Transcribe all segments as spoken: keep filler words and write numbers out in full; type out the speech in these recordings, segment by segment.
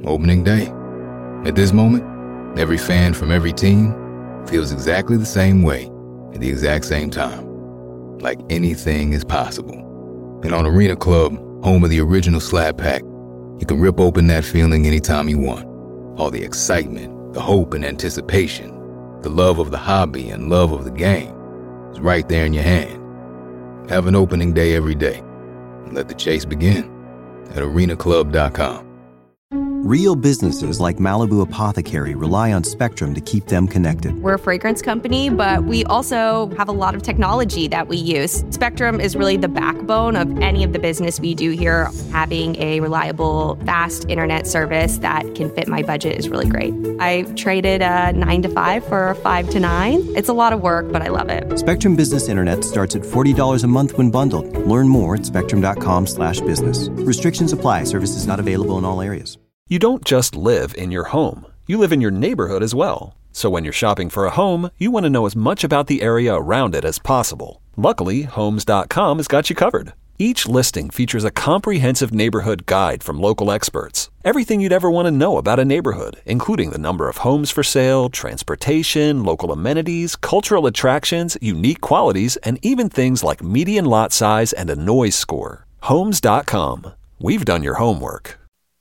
Opening day. At this moment, every fan from every team feels exactly the same way at the exact same time. Like anything is possible. And on Arena Club, home of the original Slab Pack, you can rip open that feeling anytime you want. All the excitement, the hope and anticipation, the love of the hobby and love of the game is right there in your hand. Have an opening day every day and let the chase begin at arena club dot com. Real businesses like Malibu Apothecary rely on Spectrum to keep them connected. We're a fragrance company, but we also have a lot of technology that we use. Spectrum is really the backbone of any of the business we do here. Having a reliable, fast internet service that can fit my budget is really great. I traded a nine to five for a five to nine. It's a lot of work, but I love it. Spectrum Business Internet starts at forty dollars a month when bundled. Learn more at spectrum.com slash business. Restrictions apply. Services not available in all areas. You don't just live in your home. You live in your neighborhood as well. So when you're shopping for a home, you want to know as much about the area around it as possible. Luckily, Homes dot com has got you covered. Each listing features a comprehensive neighborhood guide from local experts. Everything you'd ever want to know about a neighborhood, including the number of homes for sale, transportation, local amenities, cultural attractions, unique qualities, and even things like median lot size and a noise score. Homes dot com. We've done your homework.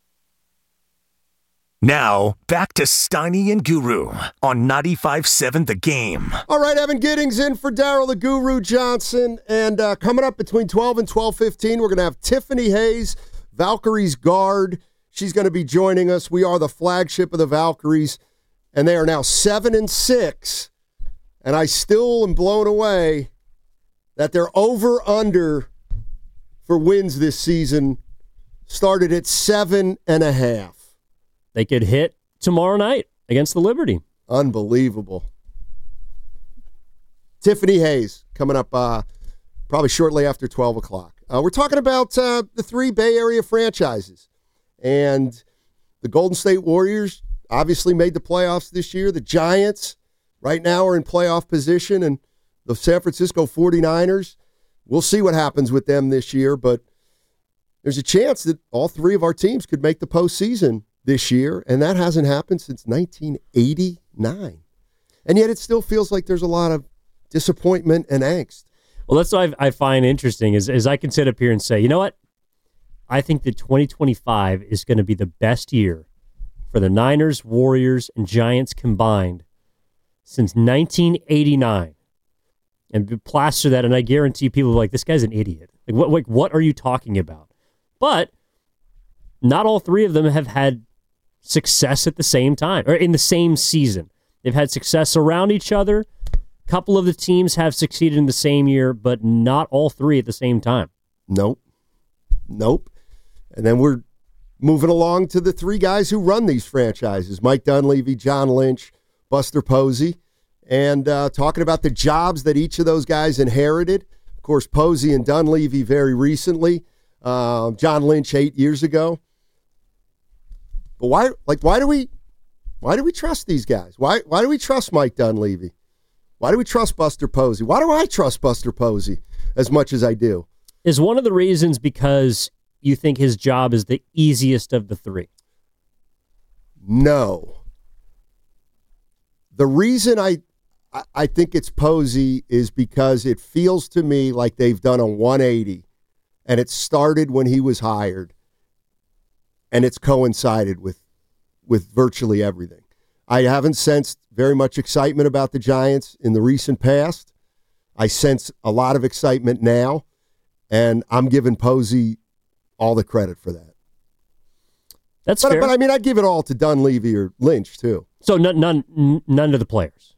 Now, back to Steiny and Guru on ninety-five seven The Game. All right, Evan Giddings in for Daryl the Guru Johnson. And uh, coming up between twelve and twelve fifteen, we're going to have Tiffany Hayes, Valkyries guard. She's going to be joining us. We are the flagship of the Valkyries, and they are now seven and six. And I still am blown away that their over-under for wins this season started at seven and a half. They could hit tomorrow night against the Liberty. Unbelievable. Tiffany Hayes coming up uh, probably shortly after twelve o'clock. Uh, we're talking about uh, the three Bay Area franchises. And the Golden State Warriors obviously made the playoffs this year. The Giants right now are in playoff position. And the San Francisco forty-niners, we'll see what happens with them this year. But there's a chance that all three of our teams could make the postseason this year, and that hasn't happened since nineteen eighty-nine. And yet it still feels like there's a lot of disappointment and angst. Well, that's what I, I find interesting is, is I can sit up here and say, you know what? I think that twenty twenty-five is going to be the best year for the Niners, Warriors, and Giants combined since nineteen eighty-nine. And plaster that, and I guarantee people are like, this guy's an idiot. Like, what, like, what are you talking about? But not all three of them have had success at the same time, or in the same season. They've had success around each other. A couple of the teams have succeeded in the same year, but not all three at the same time. Nope. Nope. And then we're moving along to the three guys who run these franchises, Mike Dunleavy, John Lynch, Buster Posey, and uh, talking about the jobs that each of those guys inherited. Of course, Posey and Dunleavy very recently. Uh, John Lynch eight years ago. But why, like, why do we, why do we trust these guys? Why, why do we trust Mike Dunleavy? Why do we trust Buster Posey? Why do I trust Buster Posey as much as I do? Is one of the reasons because you think his job is the easiest of the three? No. The reason I, I think it's Posey is because it feels to me like they've done a one eighty, and it started when he was hired. And it's coincided with with virtually everything. I haven't sensed very much excitement about the Giants in the recent past. I sense a lot of excitement now, and I'm giving Posey all the credit for that. That's but, fair. But, I mean, I'd give it all to Dunleavy or Lynch, too. So none, none, none of the players?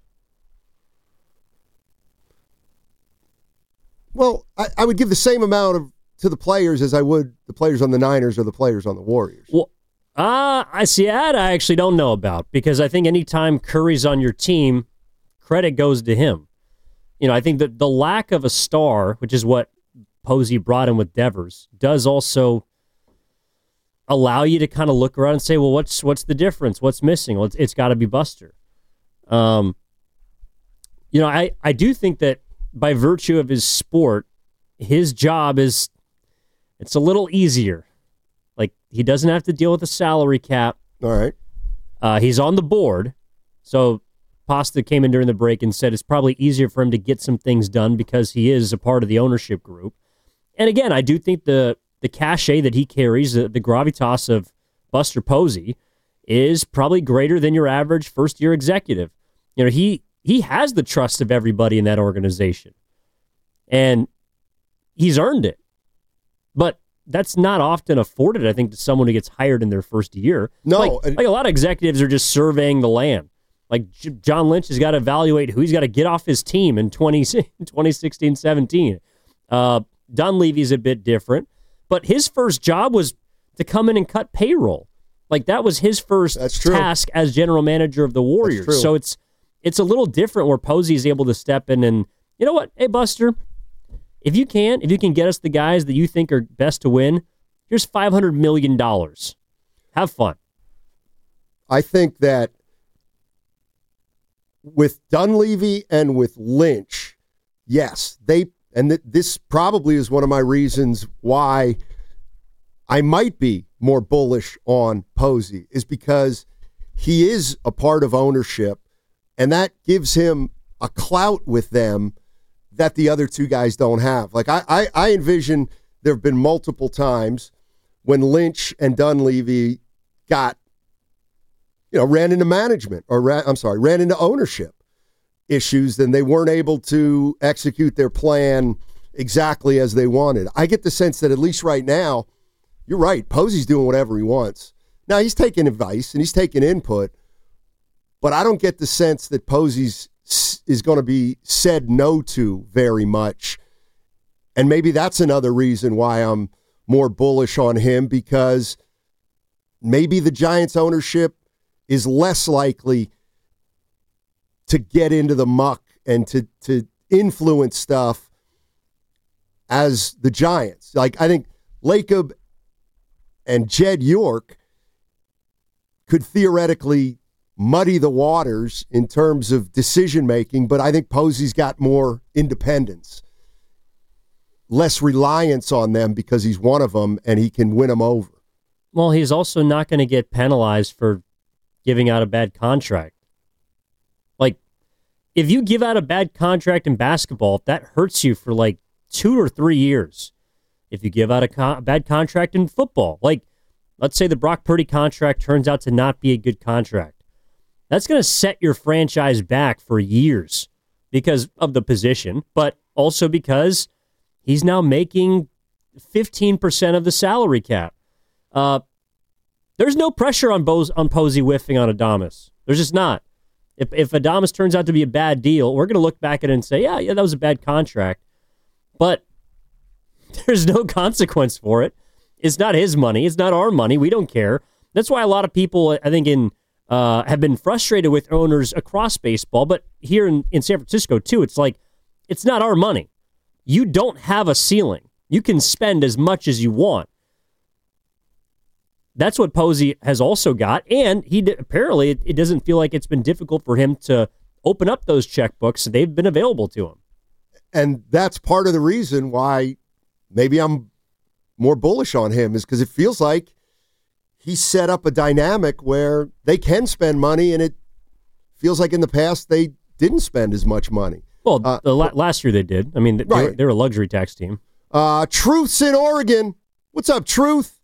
Well, I, I would give the same amount of to the players as I would the players on the Niners or the players on the Warriors. Well, uh, I see that I actually don't know about, because I think anytime Curry's on your team, credit goes to him. You know, I think that the lack of a star, which is what Posey brought in with Devers, does also allow you to kind of look around and say, well, what's what's the difference? What's missing? Well, it's, it's got to be Buster. Um, you know, I, I do think that by virtue of his sport, his job is, it's a little easier. Like, he doesn't have to deal with a salary cap. All right. Uh, he's on the board. So Pasta came in during the break and said it's probably easier for him to get some things done because he is a part of the ownership group. And again, I do think the the cachet that he carries, the, the gravitas of Buster Posey, is probably greater than your average first-year executive. You know, he he has the trust of everybody in that organization. And he's earned it. But that's not often afforded, I think, to someone who gets hired in their first year. No. Like, like a lot of executives are just surveying the land. Like J- John Lynch has got to evaluate who he's got to get off his team in twenty sixteen seventeen. Uh, Dunleavy's a bit different. But his first job was to come in and cut payroll. Like that was his first task as general manager of the Warriors. So it's it's a little different where Posey is able to step in and, you know what, hey Buster, if you can, if you can get us the guys that you think are best to win, here's five hundred million dollars. Have fun. I think that with Dunleavy and with Lynch, yes, they, and th- this probably is one of my reasons why I might be more bullish on Posey, is because he is a part of ownership, and that gives him a clout with them that the other two guys don't have. Like I, I, I envision there have been multiple times when Lynch and Dunleavy got, you know, ran into management or ran, I'm sorry, ran into ownership issues, then they weren't able to execute their plan exactly as they wanted. I get the sense that at least right now, you're right, Posey's doing whatever he wants. Now, he's taking advice and he's taking input, but I don't get the sense that Posey's is going to be said no to very much. And maybe that's another reason why I'm more bullish on him, because maybe the Giants ownership is less likely to get into the muck and to, to influence stuff as the Giants. Like, I think Lacob and Jed York could theoretically muddy the waters in terms of decision-making, but I think Posey's got more independence, less reliance on them because he's one of them and he can win them over. Well, he's also not going to get penalized for giving out a bad contract. Like, if you give out a bad contract in basketball, that hurts you for like two or three years. If you give out a, con- a bad contract in football, like let's say the Brock Purdy contract turns out to not be a good contract, that's going to set your franchise back for years because of the position, but also because he's now making fifteen percent of the salary cap. Uh, there's no pressure on, Bo- on Posey whiffing on Adames. There's just not. If if Adames turns out to be a bad deal, we're going to look back at it and say, yeah, yeah, that was a bad contract. But there's no consequence for it. It's not his money. It's not our money. We don't care. That's why a lot of people, I think, in uh, have been frustrated with owners across baseball, but here in, in San Francisco, too, it's like, it's not our money. You don't have a ceiling. You can spend as much as you want. That's what Posey has also got, and he did, apparently it, it doesn't feel like it's been difficult for him to open up those checkbooks. They've been available to him. And that's part of the reason why maybe I'm more bullish on him, is because it feels like he set up a dynamic where they can spend money, and it feels like in the past they didn't spend as much money. Well, uh, the la- last year they did. I mean, they, right. were, they were a luxury tax team. Uh, Truth's in Oregon. What's up, Truth?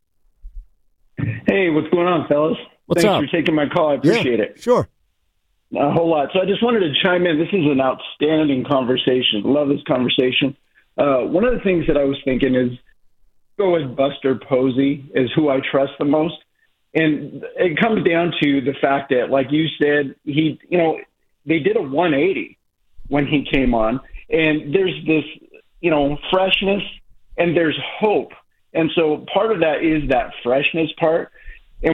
Hey, what's going on, fellas? What's Thanks up? for taking my call. I appreciate yeah, it. Sure. A whole lot. So I just wanted to chime in. This is an outstanding conversation. Love this conversation. Uh, one of the things that I was thinking is, go with Buster Posey is who I trust the most. And it comes down to the fact that, like you said, he, you know, they did a one eighty when he came on. And there's this, you know, freshness and there's hope. And so part of that is that freshness part. And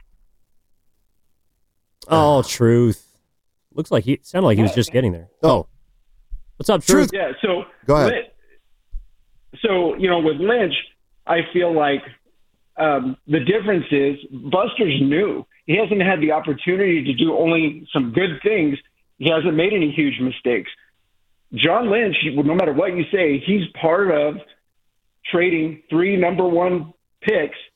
oh, Truth. Looks like he sounded like he was just getting there. Oh. What's up, Truth? Yeah, so go ahead. So, you know, with Lynch, I feel like um, the difference is Buster's new. He hasn't had the opportunity to do only some good things. He hasn't made any huge mistakes. John Lynch, no matter what you say, he's part of trading three number one picks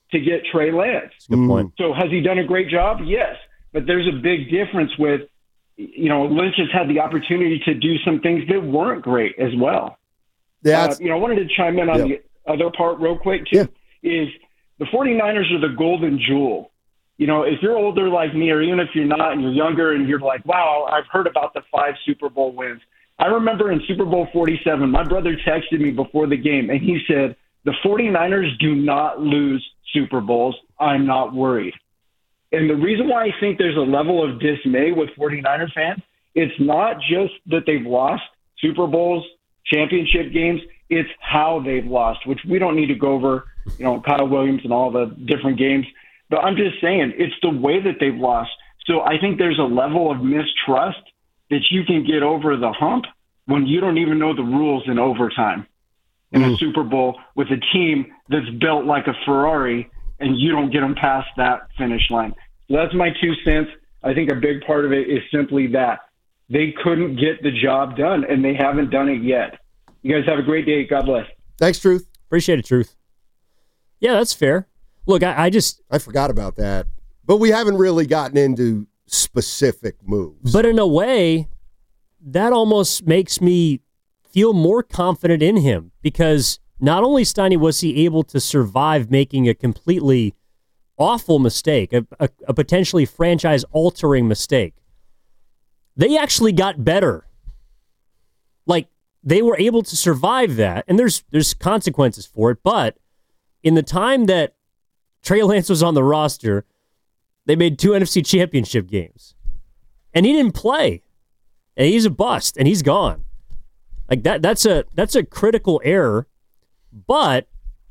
to get Trey Lance. Good point. So has he done a great job? Yes. But there's a big difference with, you know, Lynch has had the opportunity to do some things that weren't great as well. Yeah, uh, you know, I wanted to chime in on yeah. the other part real quick, too, yeah. is the 49ers are the golden jewel. You know, if you're older like me, or even if you're not and you're younger and you're like, wow, I've heard about the five Super Bowl wins. I remember in Super Bowl forty-seven, my brother texted me before the game, and he said, the 49ers do not lose Super Bowls. I'm not worried. And the reason why I think there's a level of dismay with 49er fans, it's not just that they've lost Super Bowls, championship games, it's how they've lost, which we don't need to go over, you know, Kyle Williams and all the different games. But I'm just saying, it's the way that they've lost. So I think there's a level of mistrust that you can get over the hump when you don't even know the rules in overtime in mm. a Super Bowl with a team that's built like a Ferrari, and you don't get them past that finish line. So that's my two cents. I think a big part of it is simply that they couldn't get the job done, and they haven't done it yet. You guys have a great day. God bless. Thanks, Truth. Appreciate it, Truth. Yeah, that's fair. Look, I, I just... I forgot about that. But we haven't really gotten into specific moves. But in a way, that almost makes me feel more confident in him, because not only, Steiny, was he able to survive making a completely awful mistake, a, a, a potentially franchise-altering mistake, they actually got better. Like, they were able to survive that, and there's there's consequences for it, but in the time that Trey Lance was on the roster, they made two N F C championship games. And he didn't play. And he's a bust, and he's gone. Like that that's a that's a critical error. But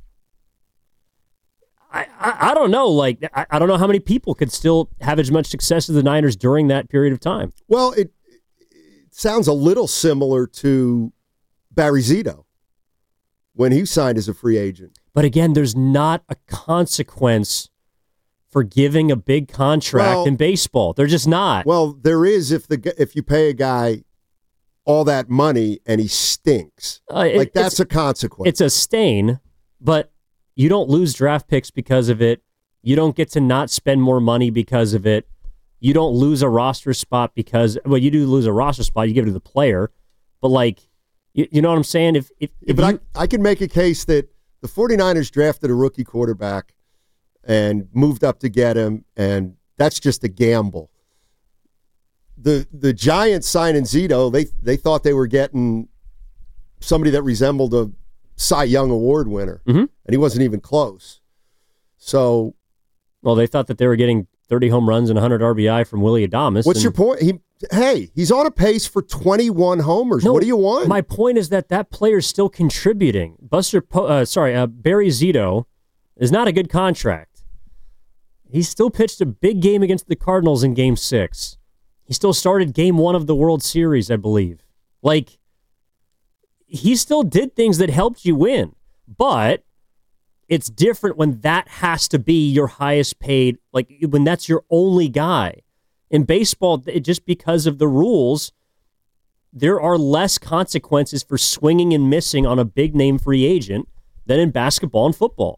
I I, I don't know, like I, I don't know how many people could still have as much success as the Niners during that period of time. Well, it, it sounds a little similar to Barry Zito when he signed as a free agent. But again, there's not a consequence for giving a big contract well, in baseball. They're just not. Well, there is if the if you pay a guy all that money and he stinks. Uh, it, like that's a consequence. It's a stain, but you don't lose draft picks because of it. You don't get to not spend more money because of it. You don't lose a roster spot because, well, you do lose a roster spot. You give it to the player. But like, you, you know what I'm saying? If, if, if But you, I, I can make a case that the 49ers drafted a rookie quarterback and moved up to get him, and that's just a gamble. The the Giants signing Zito, they they thought they were getting somebody that resembled a Cy Young Award winner, mm-hmm. and he wasn't even close. So, well, they thought that they were getting thirty home runs and one hundred R B I from Willie Adames. What's and, your point? He hey, he's on a pace for twenty-one homers. No, what do you want? My point is that that player's still contributing. Buster, po- uh, sorry, uh, Barry Zito is not a good contract. He still pitched a big game against the Cardinals in Game Six. He still started Game One of the World Series, I believe. Like, he still did things that helped you win, but it's different when that has to be your highest paid, like when that's your only guy. In baseball, it, just because of the rules, there are less consequences for swinging and missing on a big name free agent than in basketball and football.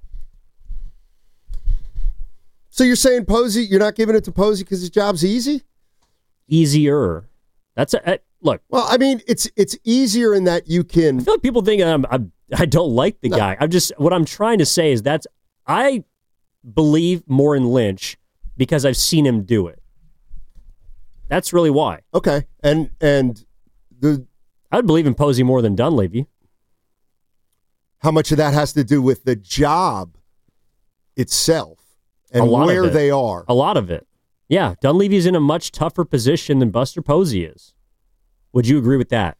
So you're saying Posey, you're not giving it to Posey because his job's easy? Easier. That's a, a look. Well, I mean, it's it's easier in that you can. I feel like people think I'm, I'm I don't like the no. guy. I'm just what I'm trying to say is that's I believe more in Lynch because I've seen him do it. That's really why. Okay, and and the I'd believe in Posey more than Dunleavy. How much of that has to do with the job itself and where they are? A lot of it. Yeah, Dunleavy's in a much tougher position than Buster Posey is. Would you agree with that?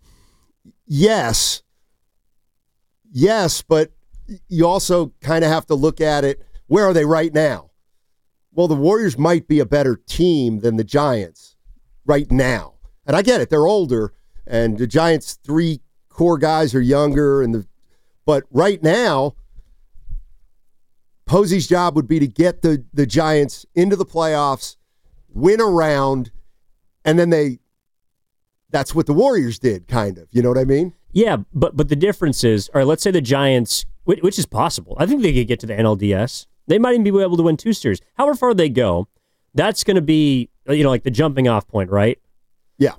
Yes. Yes, but you also kind of have to look at it. Where are they right now? Well, the Warriors might be a better team than the Giants right now. And I get it. They're older, and the Giants' three core guys are younger. And the But right now, Posey's job would be to get the, the Giants into the playoffs, win a round, and then they that's what the Warriors did, kind of. You know what I mean? Yeah, but but the difference is, all right, let's say the Giants, which is possible. I think they could get to the N L D S. They might even be able to win two series. However far they go, that's going to be, you know, like the jumping off point, right? Yeah.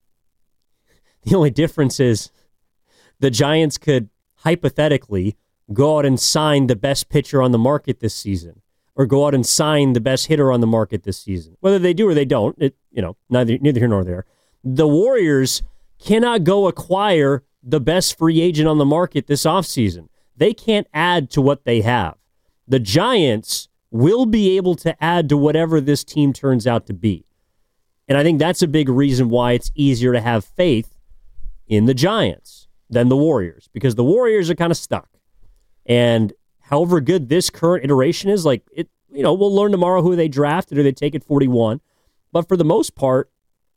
The only difference is the Giants could hypothetically go out and sign the best pitcher on the market this season, or go out and sign the best hitter on the market this season. Whether they do or they don't, it, you know, neither neither here nor there. The Warriors cannot go acquire the best free agent on the market this offseason. They can't add to what they have. The Giants will be able to add to whatever this team turns out to be. And I think that's a big reason why it's easier to have faith in the Giants than the Warriors, because the Warriors are kind of stuck. And however good this current iteration is, like, it, you know, we'll learn tomorrow who they drafted or they take at forty-one. But for the most part,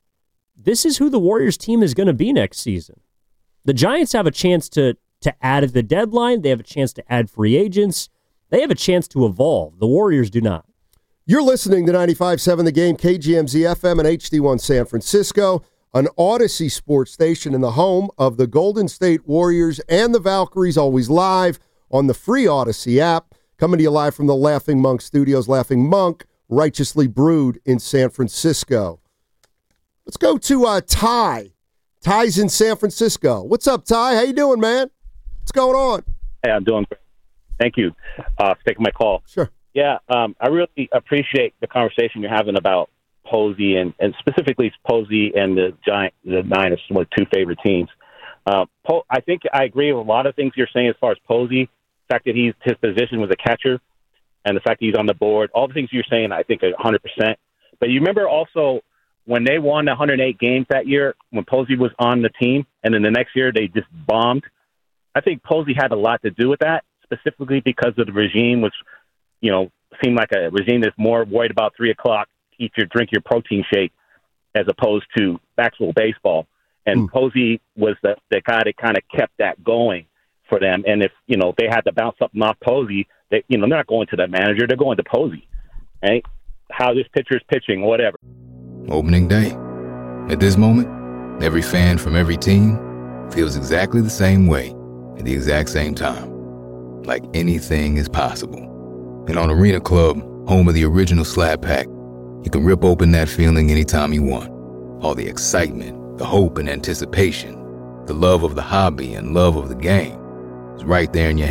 this is who the Warriors team is going to be next season. The Giants have a chance to to add at the deadline. They have a chance to add free agents. They have a chance to evolve. The Warriors do not. You're listening to ninety-five point seven The Game, K G M Z F M and H D one San Francisco, an Odyssey sports station in the home of the Golden State Warriors and the Valkyries, always live on the free Odyssey app. Coming to you live from the Laughing Monk Studios. Laughing Monk, righteously brewed in San Francisco. Let's go to uh, Ty. Ty's in San Francisco. What's up, Ty? How you doing, man? What's going on? Hey, I'm doing great. Thank you uh, for taking my call. Sure. Yeah, um, I really appreciate the conversation you're having about Posey and, and specifically Posey and the Giant, the Niners, one of the two favorite teams. Uh, po- I think I agree with a lot of things you're saying as far as Posey, the fact that he's his position was a catcher, and the fact that he's on the board. All the things you're saying, I think, are one hundred percent. But you remember also when they won one hundred eight games that year, when Posey was on the team, and then the next year they just bombed. I think Posey had a lot to do with that, specifically because of the regime, which, you know, seemed like a regime that's more worried about three o'clock, eat your, drink your protein shake, as opposed to actual baseball. And mm. Posey was the, the guy that kind of kept that going for them. And if, you know, they had to bounce something off Posey, they, you know, they're not going to the manager, they're going to Posey. Right? How this pitcher's pitching, whatever. Opening day. At this moment, every fan from every team feels exactly the same way at the exact same time. Like anything is possible. And on Arena Club, home of the original Slab Pack, you can rip open that feeling anytime you want. All the excitement, the hope and anticipation, the love of the hobby and love of the game is right there in your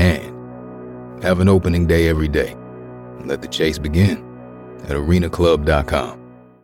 hand. Have an opening day every day. And let the chase begin at arena club dot com.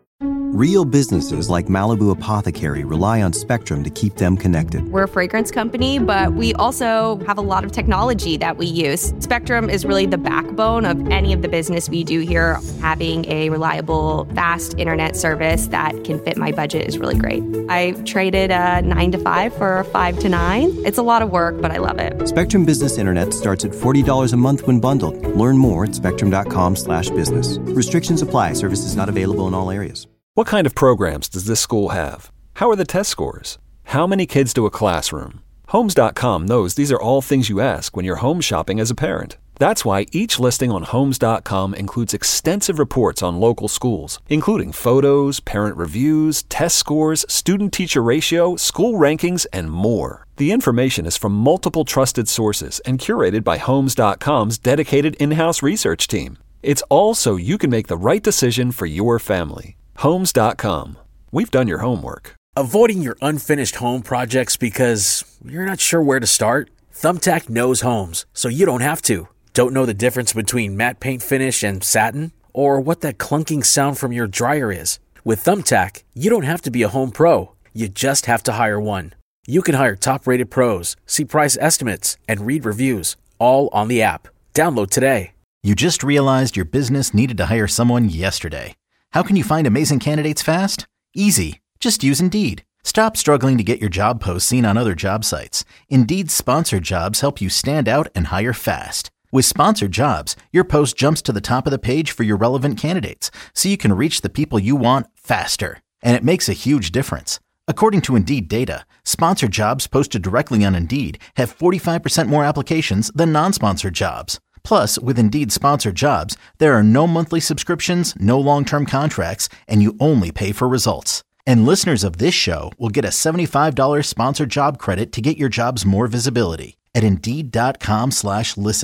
Real businesses like Malibu Apothecary rely on Spectrum to keep them connected. We're a fragrance company, but we also have a lot of technology that we use. Spectrum is really the backbone of any of the business we do here. Having a reliable, fast internet service that can fit my budget is really great. I traded a nine to five for a five to nine. It's a lot of work, but I love it. Spectrum Business Internet starts at forty dollars a month when bundled. Learn more at spectrum.com slash business. Restrictions apply. Services not available in all areas. What kind of programs does this school have? How are the test scores? How many kids do a classroom? Homes dot com knows these are all things you ask when you're home shopping as a parent. That's why each listing on Homes dot com includes extensive reports on local schools, including photos, parent reviews, test scores, student-teacher ratio, school rankings, and more. The information is from multiple trusted sources and curated by Homes dot com's dedicated in-house research team. It's all so you can make the right decision for your family. Homes dot com. We've done your homework. Avoiding your unfinished home projects because you're not sure where to start? Thumbtack knows homes, so you don't have to. Don't know the difference between matte paint finish and satin? Or what that clunking sound from your dryer is? With Thumbtack, you don't have to be a home pro. You just have to hire one. You can hire top-rated pros, see price estimates, and read reviews, all on the app. Download today. You just realized your business needed to hire someone yesterday. How can you find amazing candidates fast? Easy. Just use Indeed. Stop struggling to get your job posts seen on other job sites. Indeed's sponsored jobs help you stand out and hire fast. With sponsored jobs, your post jumps to the top of the page for your relevant candidates, so you can reach the people you want faster. And it makes a huge difference. According to Indeed data, sponsored jobs posted directly on Indeed have forty-five percent more applications than non-sponsored jobs. Plus, with Indeed sponsored jobs, there are no monthly subscriptions, no long-term contracts, and you only pay for results. And listeners of this show will get a seventy-five dollars sponsored job credit to get your jobs more visibility at Indeed.com slash listen.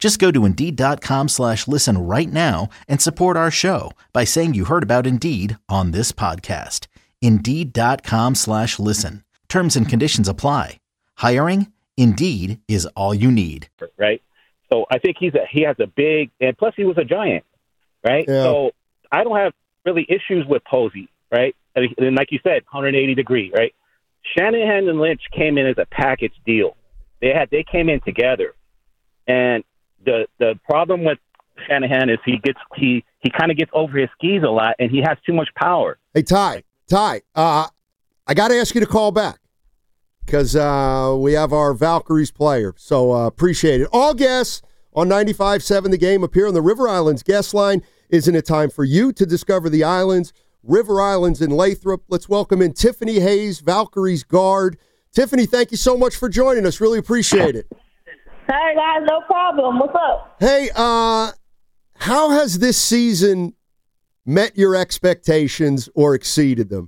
Just go to Indeed.com slash listen right now and support our show by saying you heard about Indeed on this podcast. Indeed.com slash listen. Terms and conditions apply. Hiring? Indeed is all you need. Right? So I think he's a, he has a big, and plus he was a Giant, right? Yeah. So I don't have really issues with Posey, right? And like you said, one hundred eighty degree, right? Shanahan and Lynch came in as a package deal. They had they came in together, and the the problem with Shanahan is he gets he he kind of gets over his skis a lot, and he has too much power. Hey, Ty, Ty, uh, I got to ask you to call back because uh, we have our Valkyries player. So uh, appreciate it. All guests on ninety-five point seven The Game appear on the River Islands guest line. Isn't it time for you to discover the islands? River Islands in Lathrop. Let's welcome in Tiffany Hayes, Valkyries guard. Tiffany, thank you so much for joining us. Really appreciate it. Hey, guys, no problem. What's up? Hey, uh, how has this season met your expectations or exceeded them?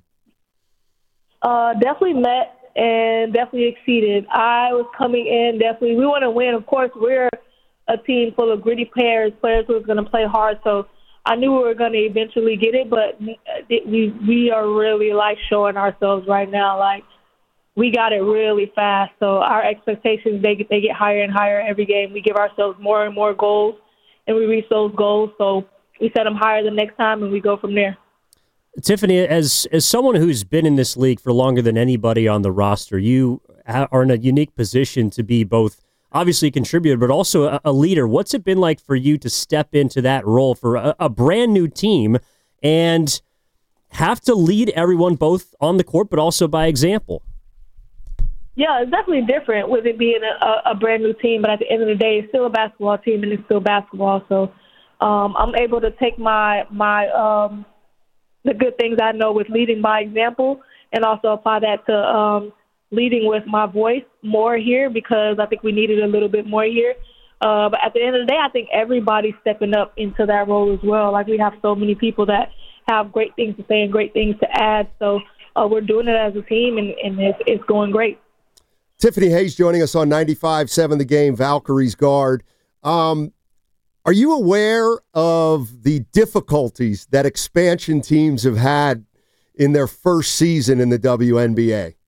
Uh, definitely met and definitely exceeded. I was coming in definitely. We want to win. Of course, we're a team full of gritty players, players who are going to play hard. So I knew we were going to eventually get it, but we we are really like showing ourselves right now. Like we got it really fast. So our expectations they get, they get higher and higher every game. We give ourselves more and more goals, and we reach those goals. So we set them higher the next time, and we go from there. Tiffany, as as someone who's been in this league for longer than anybody on the roster, you are in a unique position to be both obviously a contributor, but also a, a leader. What's it been like for you to step into that role for a, a brand new team and have to lead everyone both on the court, but also by example? Yeah, it's definitely different with it being a, a brand new team, but at the end of the day, it's still a basketball team and it's still basketball. So um, I'm able to take my my um, the good things I know with leading by example and also apply that to um, leading with my voice more here because I think we needed a little bit more here. Uh, but at the end of the day, I think everybody's stepping up into that role as well. Like we have so many people that have great things to say and great things to add. So uh, we're doing it as a team, and, and it's, it's going great. Tiffany Hayes joining us on ninety-five point seven The Game, Valkyries guard. Um, are you aware of the difficulties that expansion teams have had in their first season in the W N B A?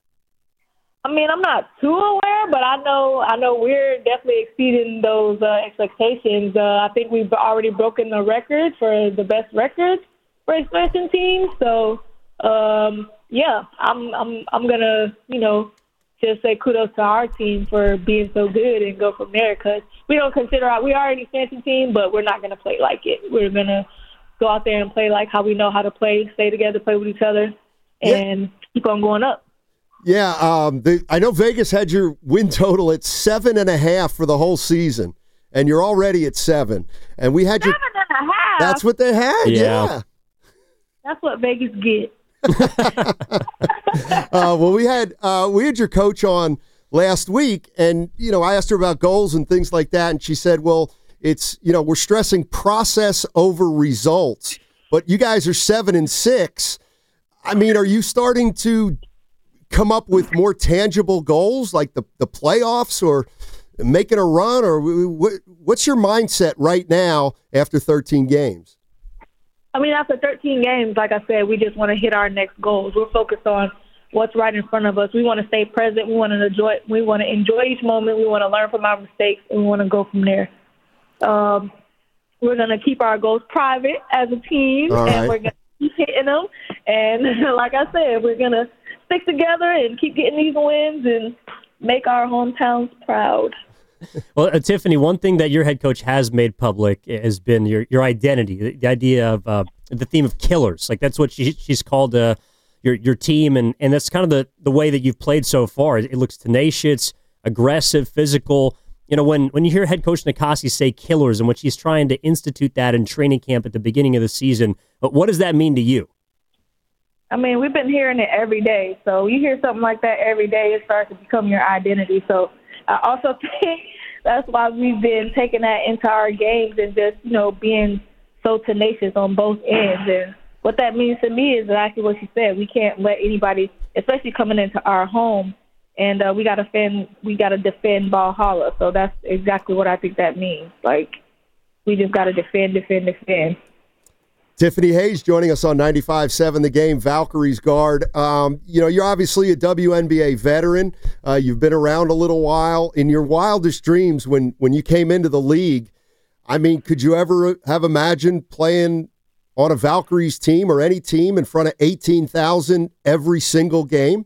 I mean, I'm not too aware, but I know I know we're definitely exceeding those uh, expectations. Uh, I think we've already broken the record for the best record for expansion teams. So, um, yeah, I'm I'm I'm gonna you know. just say kudos to our team for being so good and go from there because we don't consider our, we are an expansion team, but we're not going to play like it. We're going to go out there and play like how we know how to play, stay together, play with each other, and yeah. keep on going up. Yeah, um, the, I know Vegas had your win total at seven and a half for the whole season, and you're already at seven. And we had seven your, and a half. That's what they had. Yeah, yeah. That's what Vegas get. uh, well, we had uh, we had your coach on last week, and you know I asked her about goals and things like that, and she said, "Well, it's you know we're stressing process over results, but you guys are seven and six. I mean, are you starting to come up with more tangible goals like the the playoffs or making a run, or what, what's your mindset right now after thirteen games?" I mean, after thirteen games, like I said, we just want to hit our next goals. We're focused on what's right in front of us. We want to stay present. We want to enjoy. We want to enjoy each moment. We want to learn from our mistakes, and we want to go from there. Um, we're going to keep our goals private as a team, All and right. we're going to keep hitting them. And like I said, we're going to stick together and keep getting these wins and make our hometowns proud. Well, uh, Tiffany, one thing that your head coach has made public has been your, your identity, the, the idea of uh, the theme of killers. Like that's what she, she's called uh, your your team, and, and that's kind of the, the way that you've played so far. It, it looks tenacious, aggressive, physical. You know, when, when you hear head coach Nikasi say killers and when she's trying to institute that in training camp at the beginning of the season, but what does that mean to you? I mean, we've been hearing it every day. So you hear something like that every day, it starts to become your identity. So I also think that's why we've been taking that into our games and just, you know, being so tenacious on both ends. And what that means to me is exactly what she said. We can't let anybody, especially coming into our home and uh, we got to defend. We got to defend Valhalla. So that's exactly what I think that means. Like, we just got to defend, defend, defend. Tiffany Hayes joining us on ninety-five point seven The Game, Valkyries guard. Um, you know, you're obviously a W N B A veteran. Uh, you've been around a little while. In your wildest dreams, when when you came into the league, I mean, could you ever have imagined playing on a Valkyries team or any team in front of eighteen thousand every single game?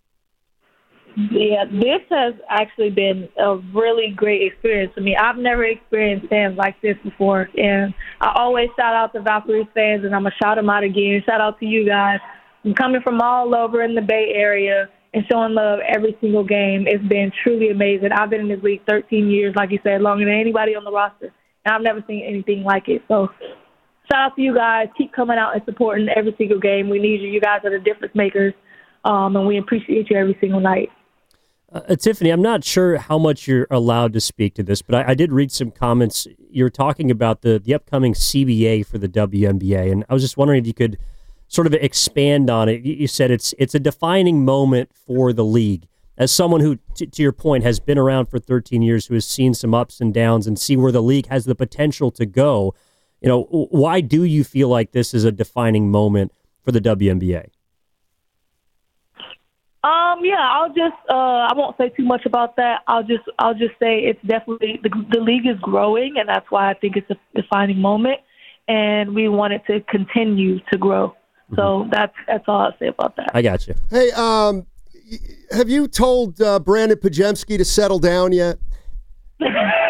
Yeah, this has actually been a really great experience for me. I've never experienced fans like this before, and I always shout out to Valkyries fans, and I'm going to shout them out again. Shout out to you guys. I'm coming from all over in the Bay Area and showing love every single game. It's been truly amazing. I've been in this league thirteen years, like you said, longer than anybody on the roster, and I've never seen anything like it. So shout out to you guys. Keep coming out and supporting every single game. We need you. You guys are the difference makers, um, and we appreciate you every single night. Uh, Tiffany, I'm not sure how much you're allowed to speak to this, but I, I did read some comments. You're talking about the, the upcoming C B A for the W N B A, and I was just wondering if you could sort of expand on it. You, you said it's it's a defining moment for the league. As someone who, t- to your point, has been around for thirteen years, who has seen some ups and downs and see where the league has the potential to go, you know, why do you feel like this is a defining moment for the W N B A? Um, yeah, I'll just, uh, I won't say too much about that. I'll just, I'll just say it's definitely, the, the league is growing, and that's why I think it's a defining moment, and we want it to continue to grow. Mm-hmm. So that's, that's all I'll say about that. I got you. Hey, um, have you told uh, Brandon Podziemski to settle down yet? Nah,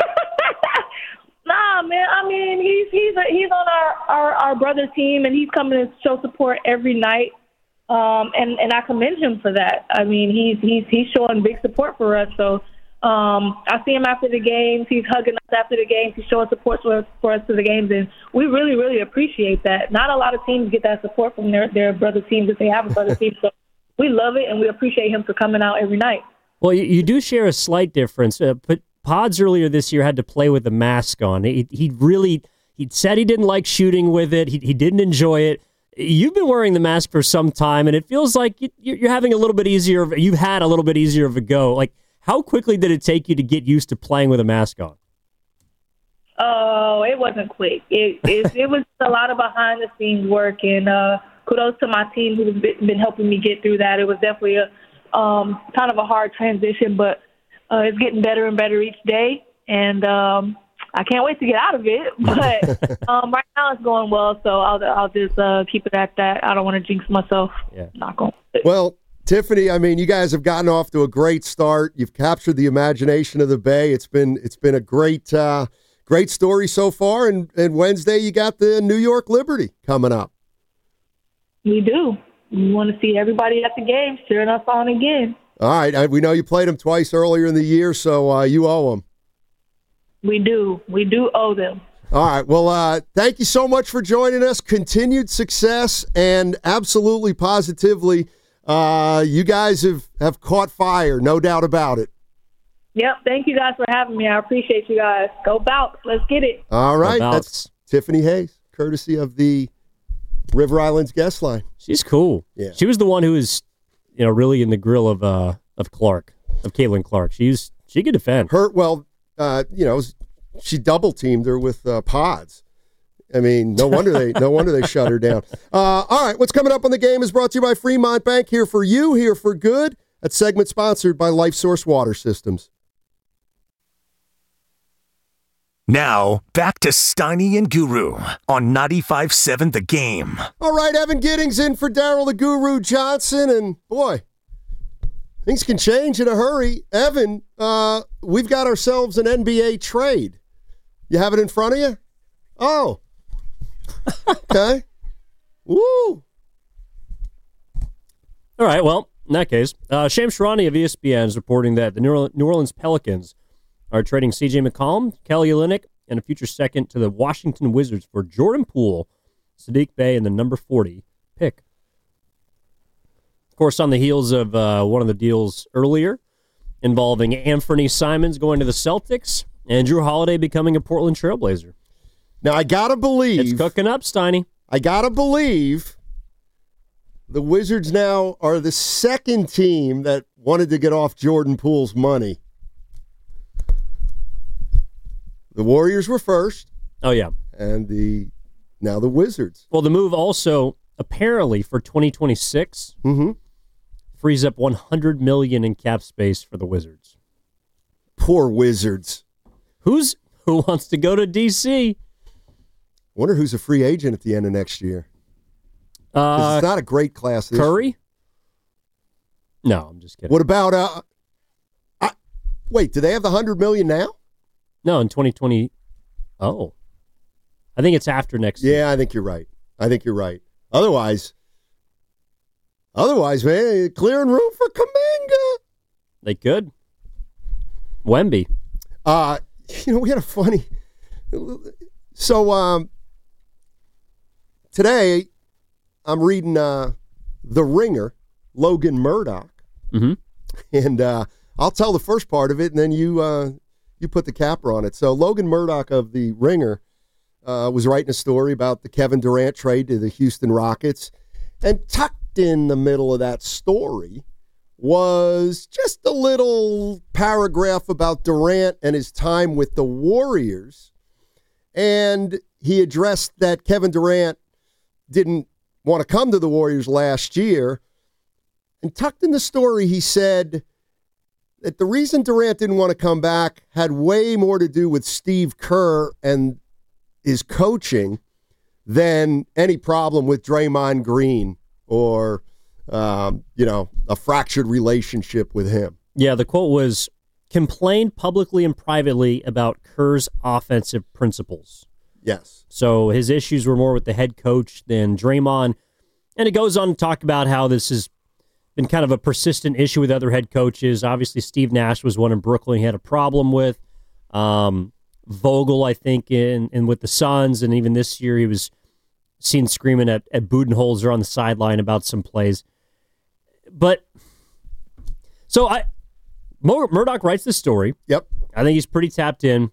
man. I mean, he's he's a, he's on our, our, our brother team, and he's coming to show support every night. Um, and, and I commend him for that. I mean, he's he's he's showing big support for us. So um, I see him after the games. He's hugging us after the games. He's showing support for us, for us to the games, and we really, really appreciate that. Not a lot of teams get that support from their, their brother teams if they have a brother team. So we love it, and we appreciate him for coming out every night. Well, you, you do share a slight difference. Uh, but Pods earlier this year had to play with a mask on. He, he really he said he didn't like shooting with it. He he didn't enjoy it. You've been wearing the mask for some time, and it feels like you're having a little bit easier. You've had a little bit easier of a go. Like, how quickly did it take you to get used to playing with a mask on? Oh, it wasn't quick. It it, it was a lot of behind the scenes work, and uh, kudos to my team who's been helping me get through that. It was definitely a um, kind of a hard transition, but uh, it's getting better and better each day, and um, I can't wait to get out of it, but um, right now it's going well, so I'll I'll just uh, keep it at that. I don't want to jinx myself. Yeah. Not going. Well, Tiffany, I mean, you guys have gotten off to a great start. You've captured the imagination of the Bay. It's been it's been a great uh, great story so far. And, and Wednesday, you got the New York Liberty coming up. We do. We want to see everybody at the game cheering us on again. All right, we know you played them twice earlier in the year, so uh, you owe them. We do. We do owe them. All right. Well, uh, thank you so much for joining us. Continued success, and absolutely positively, uh, you guys have, have caught fire, no doubt about it. Yep. Thank you guys for having me. I appreciate you guys. Go Bouts. Let's get it. All right. That's Tiffany Hayes, courtesy of the River Islands guest line. She's cool. Yeah. She was the one who was, you know, really in the grill of uh, of Clark, of Caitlin Clark. She's she could defend. Her well. Uh, you know, she double teamed her with uh, Pods. I mean, no wonder they no wonder they shut her down. Uh, all right, what's coming up on The Game is brought to you by Fremont Bank. Here for you, here for good. That segment sponsored by LifeSource Water Systems. Now, back to Steiny and Guru on ninety-five point seven The Game. All right, Evan Giddings in for Daryl the Guru Johnson, and boy, things can change in a hurry. Evan, uh, we've got ourselves an N B A trade. You have it in front of you? Oh. Okay. Woo. All right, well, in that case, uh, Shams Charania of E S P N is reporting that the New Orleans Pelicans are trading C J McCollum, Kelly Olynyk, and a future second to the Washington Wizards for Jordan Poole, Saddiq Bey, and the number forty pick. Of course, on the heels of uh, one of the deals earlier involving Anthony Simons going to the Celtics and Jrue Holiday becoming a Portland Trailblazer. Now, I got to believe... It's cooking up, Steiny. I got to believe the Wizards now are the second team that wanted to get off Jordan Poole's money. The Warriors were first. Oh, yeah. And the now the Wizards. Well, the move also, apparently, for twenty twenty-six, mm-hmm. frees up one hundred million dollars in cap space for the Wizards. Poor Wizards. Who's Who wants to go to D C? Wonder who's a free agent at the end of next year. Uh, it's not a great class this Curry? year. No, I'm just kidding. What about, uh, I, wait, do they have the one hundred million dollars now? No, in twenty twenty. Oh. I think it's after next year. Yeah, I think you're right. I think you're right. Otherwise, otherwise, man, clearing room for Kuminga. They could. Wemby. Uh, you know, we had a funny. So, um, today, I'm reading uh, The Ringer, Logan Murdoch. Mm-hmm. And uh, I'll tell the first part of it, and then you uh, you put the capper on it. So Logan Murdoch of The Ringer uh, was writing a story about the Kevin Durant trade to the Houston Rockets. And tucked in the middle of that story was just a little paragraph about Durant and his time with the Warriors. And he addressed that Kevin Durant didn't want to come to the Warriors last year. And tucked in the story, he said that the reason Durant didn't want to come back had way more to do with Steve Kerr and his coaching than any problem with Draymond Green or, um, you know, a fractured relationship with him. Yeah, the quote was, complained publicly and privately about Kerr's offensive principles. Yes. So his issues were more with the head coach than Draymond. And it goes on to talk about how this has been kind of a persistent issue with other head coaches. Obviously, Steve Nash was one in Brooklyn he had a problem with. Um, Vogel, I think, in, in with the Suns. And even this year, he was seen screaming at, at Budenholzer on the sideline about some plays. But, so I... Mur- Murdoch writes the story. Yep. I think he's pretty tapped in.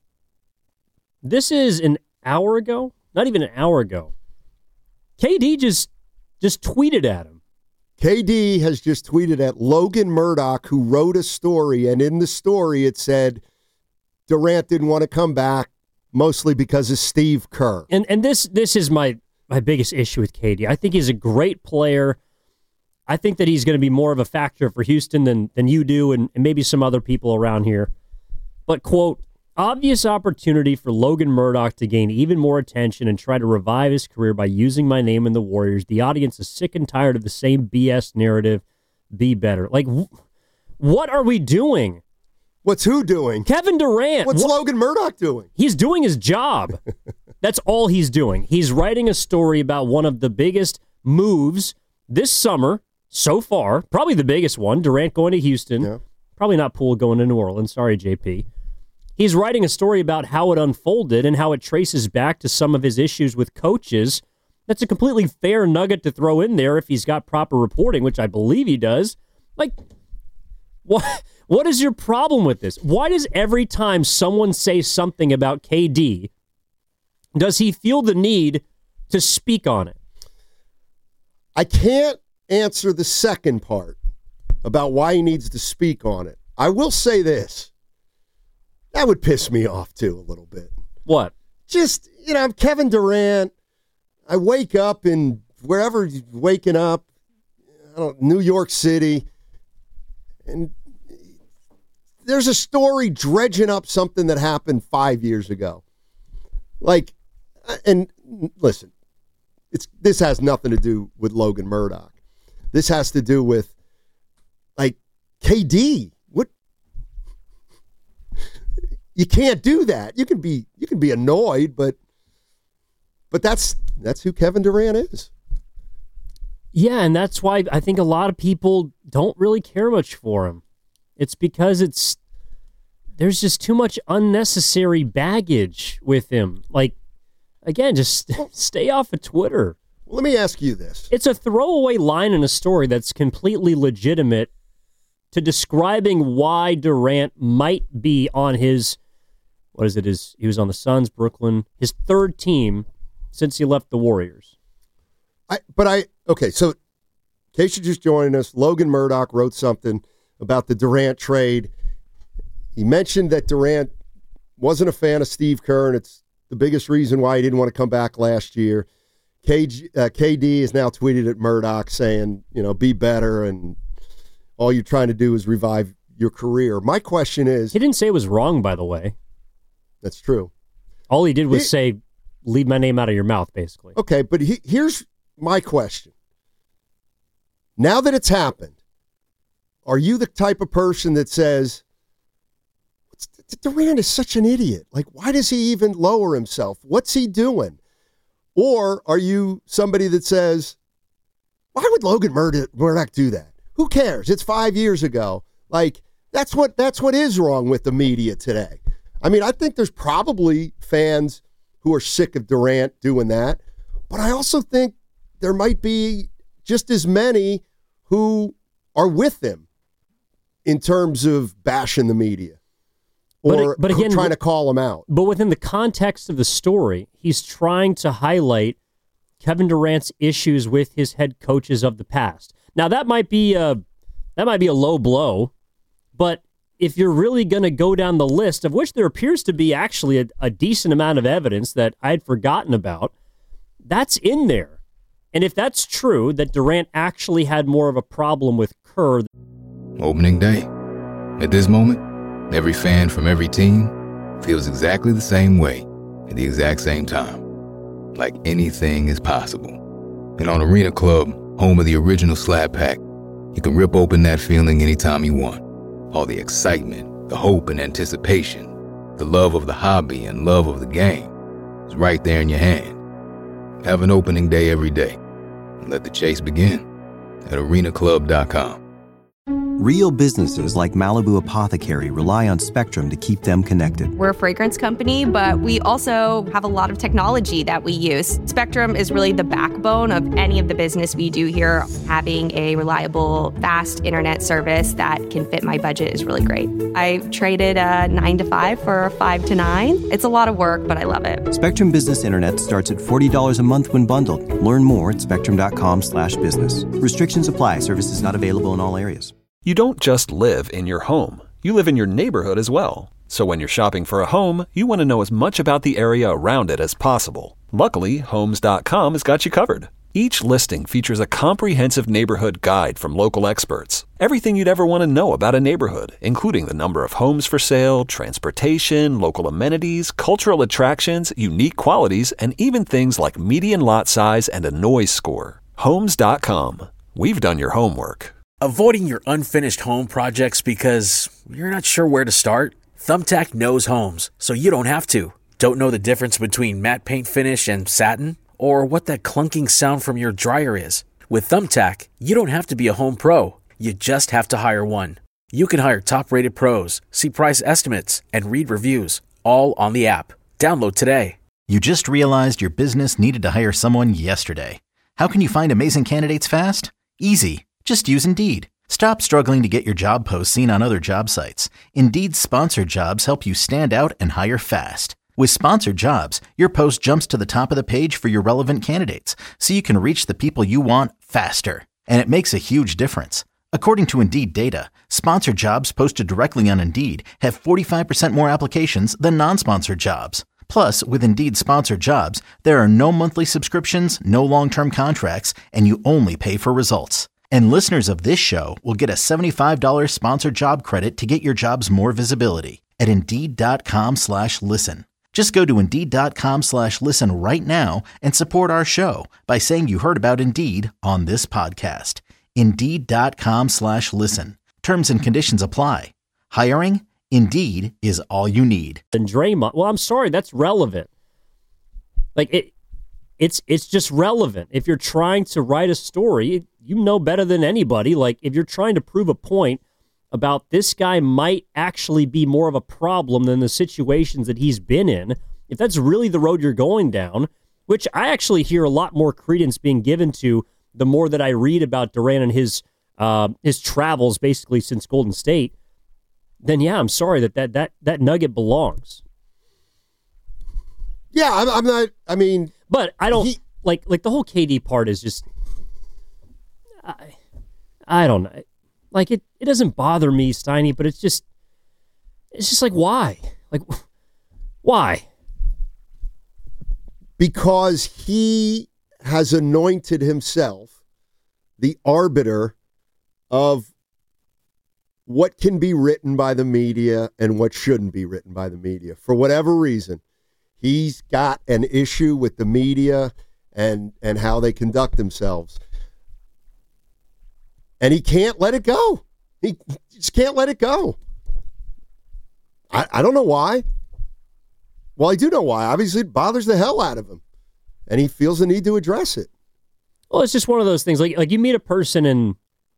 This is an hour ago, not even an hour ago. K D just just tweeted at him. K D has just tweeted at Logan Murdoch, who wrote a story, and in the story it said Durant didn't want to come back, mostly because of Steve Kerr. And and this this is my, my biggest issue with K D. I think he's a great player. I think that he's going to be more of a factor for Houston than than you do and, and maybe some other people around here. But, quote, obvious opportunity for Logan Murdoch to gain even more attention and try to revive his career by using my name in the Warriors. The audience is sick and tired of the same B S narrative. Be better. Like, wh- what are we doing? What's who doing? Kevin Durant. What's What? Logan Murdoch doing? He's doing his job. That's all he's doing. He's writing a story about one of the biggest moves this summer so far. Probably the biggest one. Durant going to Houston. Yeah. Probably not Poole going to New Orleans. Sorry, J P. He's writing a story about how it unfolded and how it traces back to some of his issues with coaches. That's a completely fair nugget to throw in there if he's got proper reporting, which I believe he does. Like, what? What is your problem with this? Why does every time someone says something about K D, does he feel the need to speak on it? I can't answer the second part about why he needs to speak on it. I will say this. That would piss me off, too, a little bit. What? Just, you know, I'm Kevin Durant. I wake up in wherever you're waking up, I don't New York City, and there's a story dredging up something that happened five years ago. Like, and listen, it's this has nothing to do with Logan Murdoch. This has to do with, like, K D. What? You can't do that. You can be you can be annoyed, but but that's that's who Kevin Durant is. Yeah, and that's why I think a lot of people don't really care much for him. It's because it's there's just too much unnecessary baggage with him. Like, again, just stay off of Twitter. Let me ask you this. It's a throwaway line in a story that's completely legitimate to describing why Durant might be on his, what is it, his, he was on the Suns, Brooklyn, his third team since he left the Warriors. I But I, okay, so in case you're just joining us, Logan Murdoch wrote something about the Durant trade. He mentioned that Durant wasn't a fan of Steve Kerr, and it's the biggest reason why he didn't want to come back last year. K G, uh, K D has now tweeted at Murdoch saying, you know, be better, and all you're trying to do is revive your career. My question is... He didn't say it was wrong, by the way. That's true. All he did was he, say, leave my name out of your mouth, basically. Okay, but he, here's my question. Now that it's happened, are you the type of person that says, Durant is such an idiot. Like, why does he even lower himself? What's he doing? Or are you somebody that says, why would Logan Murdoch do that? Who cares? It's five years ago. Like, that's what that's what is wrong with the media today. I mean, I think there's probably fans who are sick of Durant doing that, but I also think there might be just as many who are with him in terms of bashing the media. Or but, but again, trying to call him out. But within the context of the story, he's trying to highlight Kevin Durant's issues with his head coaches of the past. Now, that might be a, that might be a low blow, but if you're really going to go down the list, of which there appears to be actually a, a decent amount of evidence that I'd forgotten about, that's in there. And if that's true, that Durant actually had more of a problem with Kerr. Opening day. At this moment, every fan from every team feels exactly the same way at the exact same time. Like anything is possible. And on Arena Club, home of the original Slab Pack, you can rip open that feeling anytime you want. All the excitement, the hope and anticipation, the love of the hobby and love of the game is right there in your hand. Have an opening day every day. And let the chase begin at arena club dot com. Real businesses like Malibu Apothecary rely on Spectrum to keep them connected. We're a fragrance company, but we also have a lot of technology that we use. Spectrum is really the backbone of any of the business we do here. Having a reliable, fast internet service that can fit my budget is really great. I traded a nine to five for a five to nine. It's a lot of work, but I love it. Spectrum Business Internet starts at forty dollars a month when bundled. Learn more at spectrum.com slash business. Restrictions apply. Services not available in all areas. You don't just live in your home. You live in your neighborhood as well. So when you're shopping for a home, you want to know as much about the area around it as possible. Luckily, homes dot com has got you covered. Each listing features a comprehensive neighborhood guide from local experts. Everything you'd ever want to know about a neighborhood, including the number of homes for sale, transportation, local amenities, cultural attractions, unique qualities, and even things like median lot size and a noise score. homes dot com. We've done your homework. Avoiding your unfinished home projects because you're not sure where to start? Thumbtack knows homes, so you don't have to. Don't know the difference between matte paint finish and satin? Or what that clunking sound from your dryer is? With Thumbtack, you don't have to be a home pro. You just have to hire one. You can hire top-rated pros, see price estimates, and read reviews, all on the app. Download today. You just realized your business needed to hire someone yesterday. How can you find amazing candidates fast? Easy. Just use Indeed. Stop struggling to get your job post seen on other job sites. Indeed's sponsored jobs help you stand out and hire fast. With sponsored jobs, your post jumps to the top of the page for your relevant candidates, so you can reach the people you want faster. And it makes a huge difference. According to Indeed data, sponsored jobs posted directly on Indeed have forty-five percent more applications than non-sponsored jobs. Plus, with Indeed sponsored jobs, there are no monthly subscriptions, no long-term contracts, and you only pay for results. And listeners of this show will get a seventy-five dollars sponsored job credit to get your jobs more visibility at Indeed.com slash listen. Just go to Indeed.com slash listen right now and support our show by saying you heard about Indeed on this podcast. Indeed.com slash listen. Terms and conditions apply. Hiring? Indeed is all you need. And Draymond, well, I'm sorry, that's relevant. Like, it, it's it's just relevant. If you're trying to write a story, you know better than anybody. Like, if you're trying to prove a point about this guy might actually be more of a problem than the situations that he's been in, if that's really the road you're going down, which I actually hear a lot more credence being given to the more that I read about Durant and his uh, his travels basically since Golden State, then yeah, I'm sorry that that that, that nugget belongs. Yeah, I'm, I'm not, I mean... But I don't, he, like, like the whole K D part is just... I, I don't know. Like, it, it doesn't bother me, Steiny, but it's just, it's just like, why? Like, why? Because he has anointed himself the arbiter of what can be written by the media and what shouldn't be written by the media. For whatever reason, he's got an issue with the media and, and how they conduct themselves. And he can't let it go. He just can't let it go. I, I don't know why. Well, I do know why. Obviously, it bothers the hell out of him. And he feels the need to address it. Well, it's just one of those things. Like, like you meet a person and,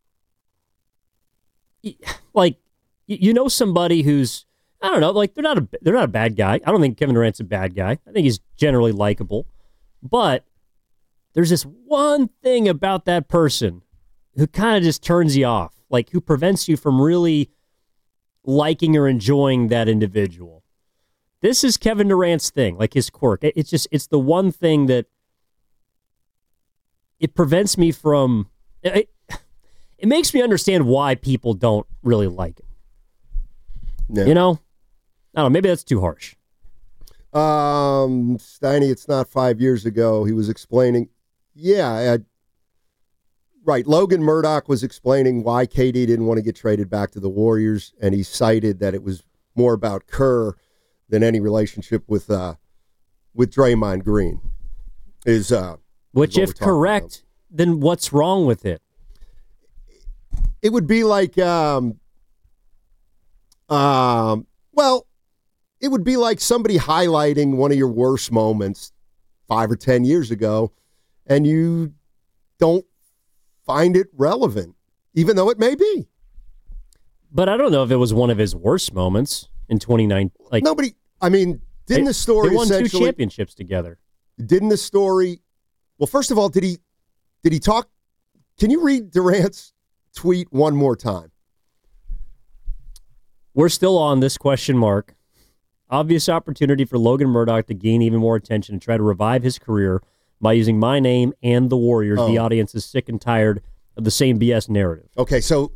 like, you know somebody who's, I don't know, like they're not a they're not a bad guy. I don't think Kevin Durant's a bad guy. I think he's generally likable. But there's this one thing about that person who kind of just turns you off, like who prevents you from really liking or enjoying that individual. This is Kevin Durant's thing, like his quirk. It's just, it's the one thing that it prevents me from, it, it makes me understand why people don't really like it. Yeah. You know? I don't know, maybe that's too harsh. Um, Steiny, it's not five years ago. He was explaining, yeah, I, right. Logan Murdoch was explaining why K D didn't want to get traded back to the Warriors, and he cited that it was more about Kerr than any relationship with uh, with Draymond Green. Is uh, Which, is if correct, about. Then what's wrong with it? It would be like, um, um, well, it would be like somebody highlighting one of your worst moments five or ten years ago, and you don't find it relevant, even though it may be. But I don't know if it was one of his worst moments in twenty nine. Like nobody. I mean, didn't they, the story they won two essentially championships together? Didn't the story? Well, first of all, did he? Did he talk? Can you read Durant's tweet one more time? We're still on this question mark. Obvious opportunity for Logan Murdoch to gain even more attention and try to revive his career by using my name and the Warriors. Oh. The audience is sick and tired of the same B S narrative. Okay, so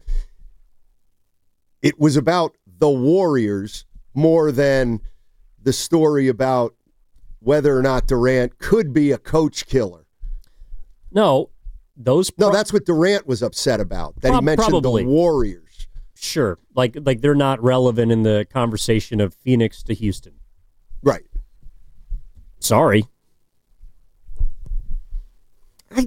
it was about the Warriors more than the story about whether or not Durant could be a coach killer. No, those. Pro- no, that's what Durant was upset about. That Pro- he mentioned probably. the Warriors. Sure, like like they're not relevant in the conversation of Phoenix to Houston. Right. Sorry. I,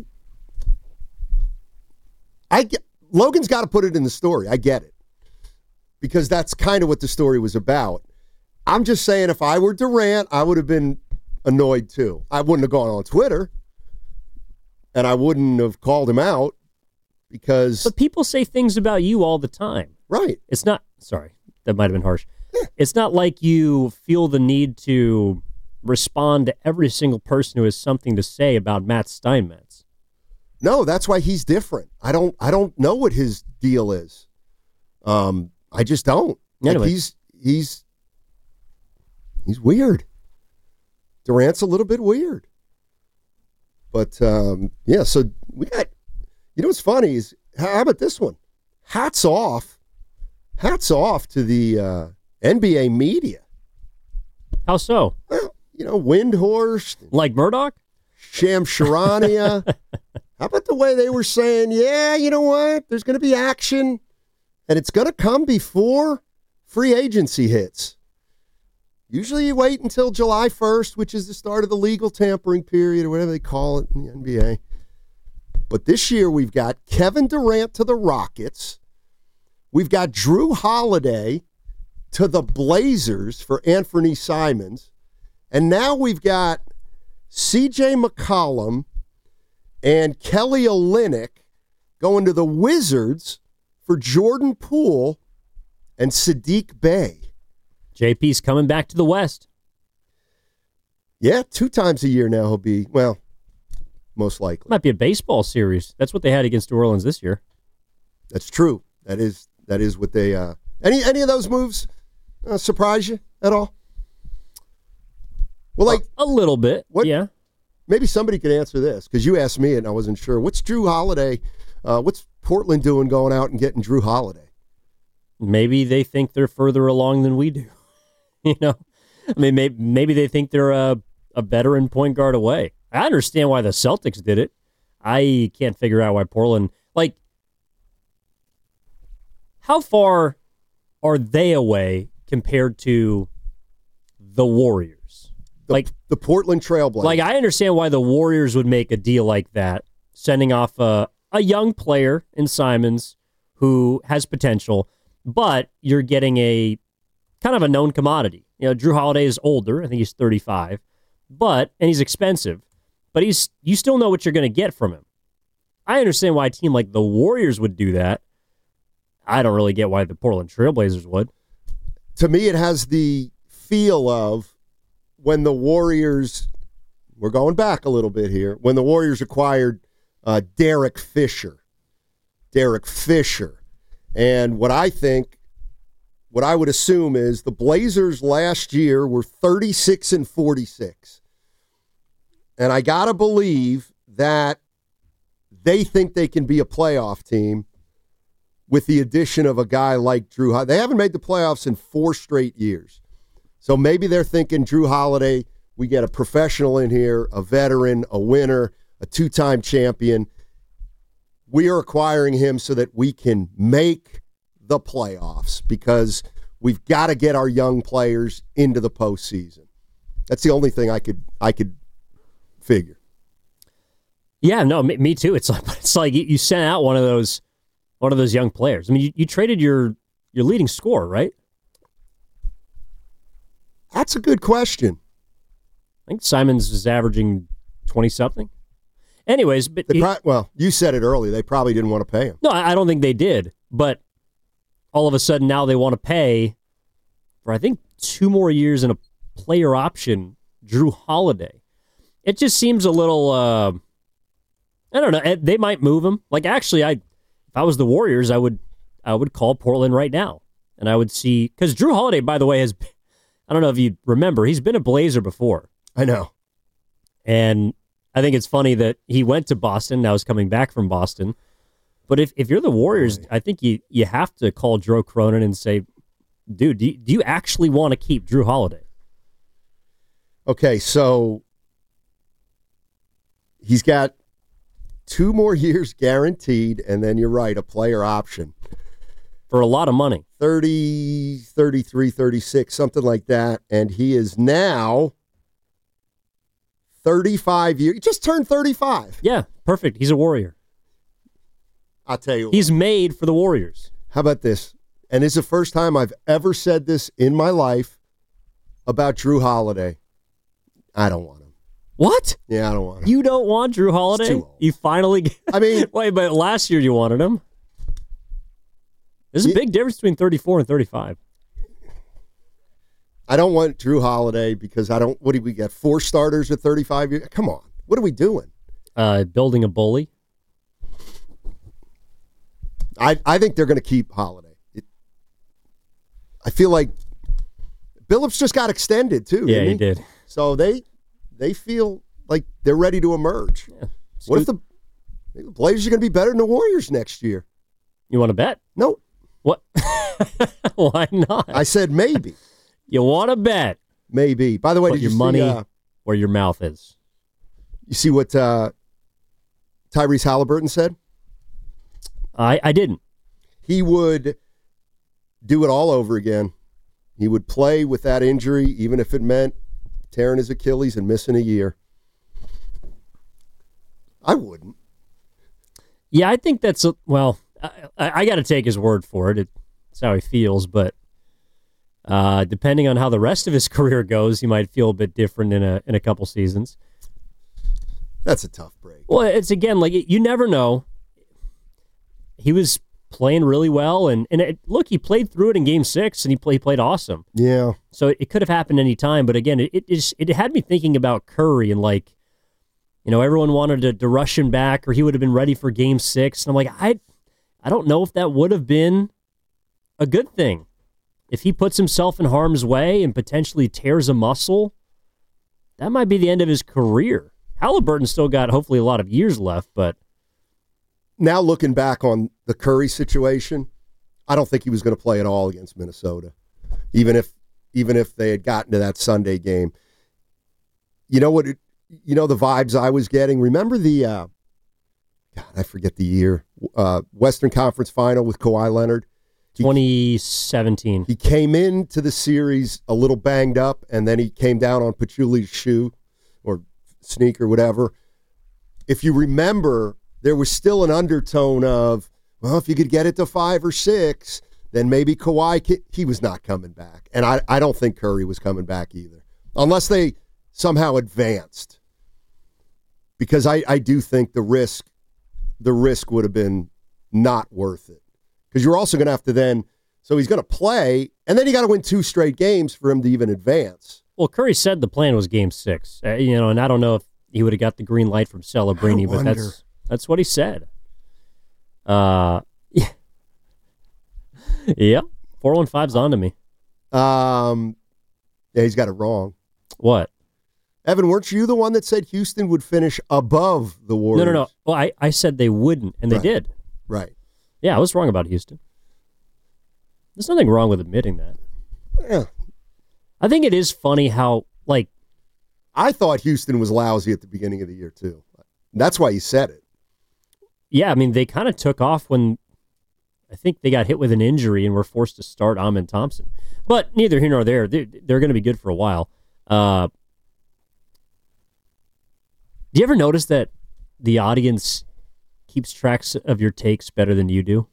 I get, Logan's got to put it in the story. I get it. Because that's kind of what the story was about. I'm just saying if I were Durant, I would have been annoyed too. I wouldn't have gone on Twitter. And I wouldn't have called him out because... But people say things about you all the time. Right. It's not... Sorry, that might have been harsh. Yeah. It's not like you feel the need to respond to every single person who has something to say about Matt Steinmetz. No, that's why he's different. I don't I don't know what his deal is. Um, I just don't. Anyway. Like he's he's he's weird. Durant's a little bit weird. But um, yeah, so we got, you know what's funny is, how about this one? Hats off. Hats off to the uh, N B A media. How so? Well, you know, Windhorst. Like Murdoch? Sham Charania. How about the way they were saying, yeah, you know what? There's going to be action, and it's going to come before free agency hits. Usually you wait until July first, which is the start of the legal tampering period, or whatever they call it in the N B A. But this year we've got Kevin Durant to the Rockets. We've got Drew Holiday to the Blazers for Anthony Simons. And now we've got C J McCollum and Kelly Olynyk going to the Wizards for Jordan Poole and Sadiq Bey. J P's coming back to the West. Yeah, two times a year now he'll be, well, most likely. Might be a baseball series. That's what they had against New Orleans this year. That's true. That is that is what they, uh, any any of those moves uh, surprise you at all? Well, like a, a little bit, what, yeah. Maybe somebody could answer this, because you asked me and I wasn't sure. What's Drew Holiday, uh, what's Portland doing going out and getting Drew Holiday? Maybe they think they're further along than we do. You know, I mean, maybe, maybe they think they're a, a veteran point guard away. I understand why the Celtics did it. I can't figure out why Portland, like, how far are they away compared to the Warriors? The, like the Portland Trailblazers. Like, I understand why the Warriors would make a deal like that, sending off a, a young player in Simons who has potential, but you're getting a kind of a known commodity. You know, Drew Holiday is older. I think he's thirty-five, but, and he's expensive, but he's, you still know what you're going to get from him. I understand why a team like the Warriors would do that. I don't really get why the Portland Trailblazers would. To me, it has the feel of when the Warriors, we're going back a little bit here, when the Warriors acquired uh, Derek Fisher. Derek Fisher. And what I think, what I would assume is the Blazers last year were thirty-six and forty-six. And I got to believe that they think they can be a playoff team with the addition of a guy like Drew Holiday. They haven't made the playoffs in four straight years. So maybe they're thinking Drew Holiday, we get a professional in here, a veteran, a winner, a two-time champion. We are acquiring him so that we can make the playoffs because we've got to get our young players into the postseason. That's the only thing I could I could figure. Yeah, no, me, me too. It's like it's like you sent out one of those one of those young players. I mean, you, you traded your your leading scorer, right? That's a good question. I think Simons is averaging twenty something. Anyways, but they he, pro- well, you said it early. They probably didn't want to pay him. No, I don't think they did. But all of a sudden now they want to pay for I think two more years and a player option. Drew Holiday. It just seems a little. Uh, I don't know. They might move him. Like actually, I if I was the Warriors, I would I would call Portland right now, and I would see because Drew Holiday, by the way, has. I don't know if you remember, he's been a Blazer before. I know. And I think it's funny that he went to Boston, now he's coming back from Boston. But if, if you're the Warriors, right. I think you, you have to call Joe Cronin and say, dude, do you, do you actually want to keep Drew Holiday? Okay, so he's got two more years guaranteed, and then you're right, a player option. For a lot of money. thirty, thirty-three, thirty-six, something like that. And he is now thirty-five years. He just turned thirty-five. Yeah, perfect. He's a Warrior. I'll tell you. He's what. made for the Warriors. How about this? And it's the first time I've ever said this in my life about Drew Holiday. I don't want him. What? Yeah, I don't want him. You don't want Drew Holiday? He's too old. You finally... I mean... Wait, but last year you wanted him. There's a big difference between thirty-four and thirty-five. I don't want Drew Holiday because I don't... What do we get? Four starters at thirty-five years? Come on. What are we doing? Uh, building a bully. I, I think they're going to keep Holiday. It, I feel like Billups just got extended, too. Yeah, he? he did. So they they feel like they're ready to emerge. Yeah. What if the, the Blazers are going to be better than the Warriors next year? You want to bet? No. What? Why not? I said maybe. You want to bet? Maybe. By the way, Put did your you money see, uh, where your mouth is. You see what uh, Tyrese Halliburton said? I, I didn't. He would do it all over again. He would play with that injury, even if it meant tearing his Achilles and missing a year. I wouldn't. Yeah, I think that's, a, well, I, I got to take his word for it. It's how he feels, but uh, depending on how the rest of his career goes, he might feel a bit different in a in a couple seasons. That's a tough break. Well, it's again, like, you never know. He was playing really well, and, and it, look, he played through it in game six, and he, play, he played awesome. Yeah. So it, it could have happened any time, but again, it, it, just, it had me thinking about Curry, and like, you know, everyone wanted to, to rush him back, or he would have been ready for game six, and I'm like, I, I don't know if that would have been a good thing. If he puts himself in harm's way and potentially tears a muscle, that might be the end of his career. Halliburton still got hopefully a lot of years left, but now looking back on the Curry situation, I don't think he was going to play at all against Minnesota, even if even if they had gotten to that Sunday game. You know what? It, you know the vibes I was getting. Remember the, uh, God, I forget the year, uh, Western Conference Final with Kawhi Leonard. He, twenty seventeen. He came into the series a little banged up, and then he came down on Pachuli's shoe or sneaker, whatever. If you remember, there was still an undertone of, well, if you could get it to five or six, then maybe Kawhi, he was not coming back. And I, I don't think Curry was coming back either, unless they somehow advanced. Because I, I do think the risk, the risk would have been not worth it. Because you're also going to have to then, so he's going to play, and then you got to win two straight games for him to even advance. Well, Curry said the plan was game six, uh, you know, and I don't know if he would have got the green light from Celebrini, but that's that's what he said. Uh, yeah, yep. four one five's on to me. Um, yeah, he's got it wrong. What? Evan, weren't you the one that said Houston would finish above the Warriors? No, no, no. Well, I, I said they wouldn't, and they right. did. Right. Yeah, I was wrong about Houston. There's nothing wrong with admitting that. Yeah. I think it is funny how, like... I thought Houston was lousy at the beginning of the year, too. That's why you said it. Yeah, I mean, they kind of took off when I think they got hit with an injury and were forced to start Amen Thompson. But neither here nor there. They're, they're going to be good for a while. Uh, do you ever notice that the audience keeps tracks of your takes better than you do?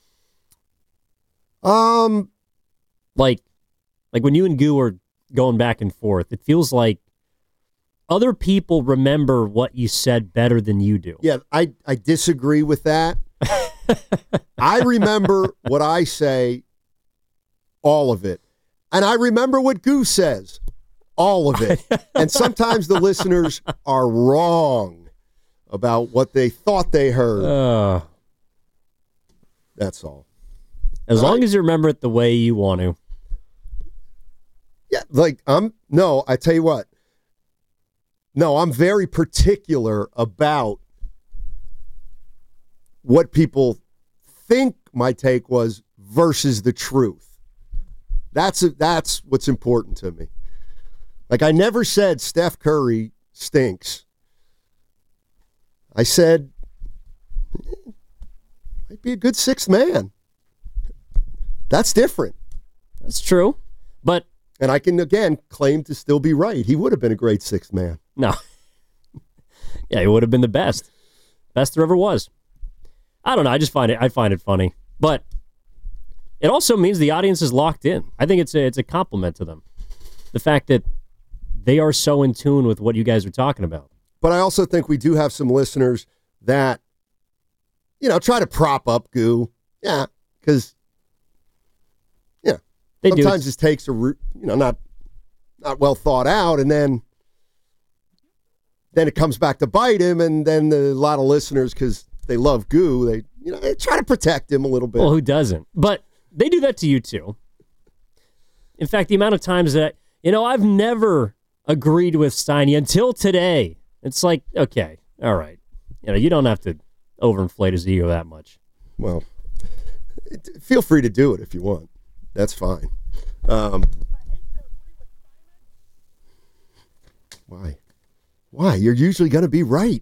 Um, like, like when you and Goo are going back and forth, it feels like other people remember what you said better than you do. Yeah, I, I disagree with that. I remember what I say, all of it. And I remember what Goo says, all of it. And sometimes the listeners are wrong about what they thought they heard. Uh, That's all. As all long right. as you remember it the way you want to. Yeah, like, I'm, no, I tell you what. No, I'm very particular about what people think my take was versus the truth. That's a, that's what's important to me. Like, I never said Steph Curry stinks. I said, eh, might be a good sixth man. That's different. That's true. But and I can, again, claim to still be right. He would have been a great sixth man. No. Yeah, he would have been the best. Best there ever was. I don't know. I just find it I find it funny. But it also means the audience is locked in. I think it's a, it's a compliment to them. The fact that they are so in tune with what you guys are talking about. But I also think we do have some listeners that, you know, try to prop up Goo. Yeah, because, yeah, they sometimes do. his takes are, you know, not not well thought out, and then then it comes back to bite him, and then the, a lot of listeners, because they love Goo, they, you know, they try to protect him a little bit. Well, who doesn't? But they do that to you, too. In fact, the amount of times that, you know, I've never agreed with Steiny until today. It's like, okay, all right. You know, you don't have to overinflate his ego that much. Well, feel free to do it if you want. That's fine. Um, why? Why? You're usually going to be right.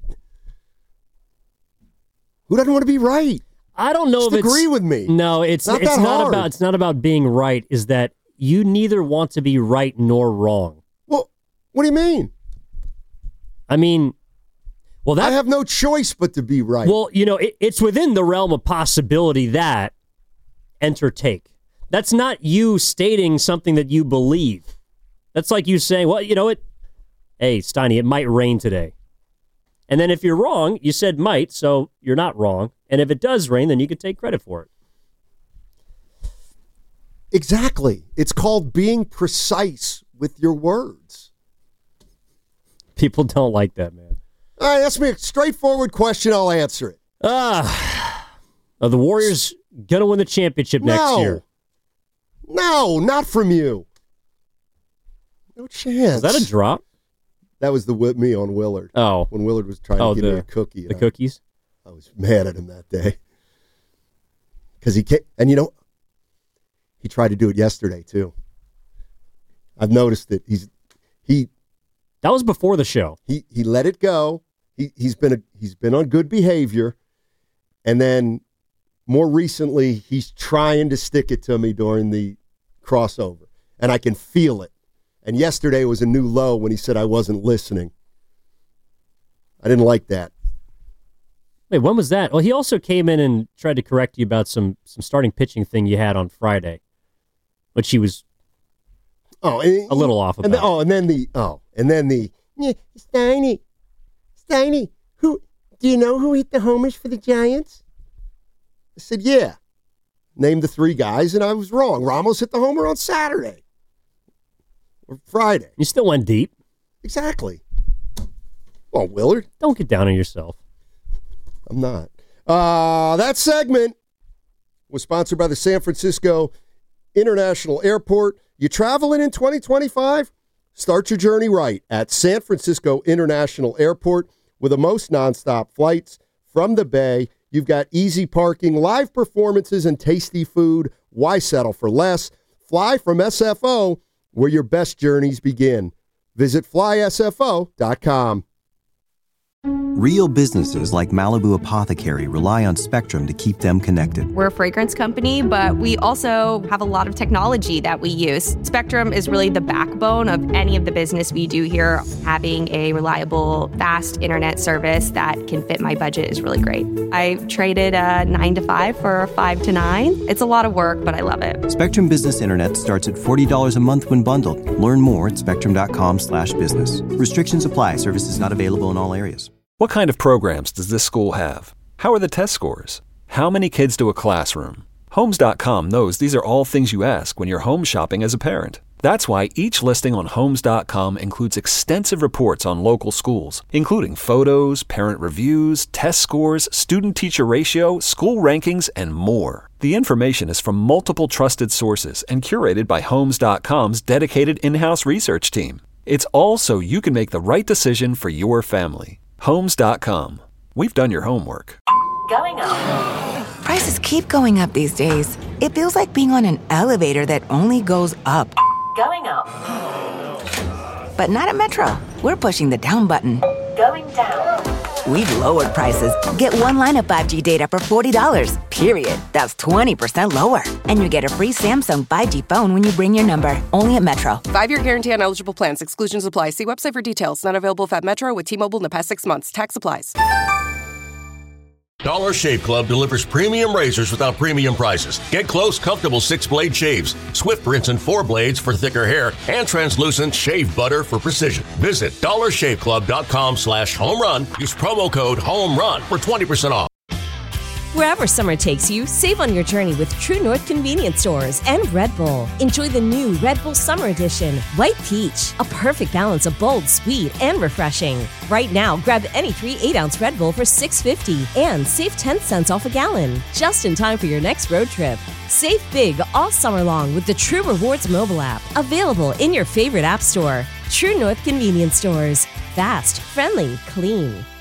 Who doesn't want to be right? I don't know Just if it's... agree with me. No, it's not it's that not hard. about it's not about being right. Is that you neither want to be right nor wrong. Well, what do you mean? I mean, well, that I have no choice but to be right. Well, you know, it, it's within the realm of possibility that enter take. That's not you stating something that you believe. That's like you saying, well, you know what? Hey, Steiny, it might rain today. And then if you're wrong, you said might, so you're not wrong. And if it does rain, then you could take credit for it. Exactly. It's called being precise with your words. People don't like that, man. All right, ask me a straightforward question. I'll answer it. Ah, are the Warriors going to win the championship no. next year? No, not from you. No chance. Is that a drop? That was the with me on Willard. Oh. When Willard was trying oh, to give the, me a cookie. The I, cookies? I was mad at him that day. Because he can't, and you know, he tried to do it yesterday too. I've noticed that he's, he. That was before the show. He he let it go. He, he's been a, he's been on good behavior. And then more recently, he's trying to stick it to me during the crossover. And I can feel it. And yesterday was a new low when he said I wasn't listening. I didn't like that. Wait, when was that? Well, he also came in and tried to correct you about some some starting pitching thing you had on Friday, which he was oh and, a little off about. And the, oh, and then the oh, and then the yeah, Steiny, Steiny, who do you know who hit the homers for the Giants? I said, yeah. Named the three guys, and I was wrong. Ramos hit the homer on Saturday or Friday. You still went deep. Exactly. Well, Willard, don't get down on yourself. I'm not. Uh, that segment was sponsored by the San Francisco International Airport. You traveling in twenty twenty-five? Start your journey right at San Francisco International Airport with the most nonstop flights from the Bay. You've got easy parking, live performances, and tasty food. Why settle for less? Fly from S F O, where your best journeys begin. Visit fly S F O dot com. Real businesses like Malibu Apothecary rely on Spectrum to keep them connected. We're a fragrance company, but we also have a lot of technology that we use. Spectrum is really the backbone of any of the business we do here. Having a reliable, fast internet service that can fit my budget is really great. I traded a nine to five for a five to nine. It's a lot of work, but I love it. Spectrum Business Internet starts at forty dollars a month when bundled. Learn more at spectrum.com slash business. Restrictions apply. Services not available in all areas. What kind of programs does this school have? How are the test scores? How many kids do a classroom? Homes dot com knows these are all things you ask when you're home shopping as a parent. That's why each listing on Homes dot com includes extensive reports on local schools, including photos, parent reviews, test scores, student-teacher ratio, school rankings, and more. The information is from multiple trusted sources and curated by Homes dot com's dedicated in-house research team. It's all so you can make the right decision for your family. Homes dot com. We've done your homework. Going up. Prices keep going up these days. It feels like being on an elevator that only goes up. Going up. But not at Metro. We're pushing the down button. Going down. We've lowered prices. Get one line of five G data for forty dollars, period. That's twenty percent lower. And you get a free Samsung five G phone when you bring your number. Only at Metro. Five-year guarantee on eligible plans. Exclusions apply. See website for details. Not available if at Metro with T-Mobile in the past six months. Tax applies. Dollar Shave Club delivers premium razors without premium prices. Get close, comfortable six-blade shaves, swift rinse and four blades for thicker hair, and translucent shave butter for precision. Visit dollar shave club dot com slash home run. Use promo code HOMERUN for twenty percent off. Wherever summer takes you, save on your journey with True North Convenience Stores and Red Bull. Enjoy the new Red Bull Summer Edition, White Peach, a perfect balance of bold, sweet, and refreshing. Right now, grab any three eight-ounce Red Bull for six fifty and save ten cents off a gallon, just in time for your next road trip. Save big all summer long with the True Rewards mobile app, available in your favorite app store. True North Convenience Stores. Fast, friendly, clean.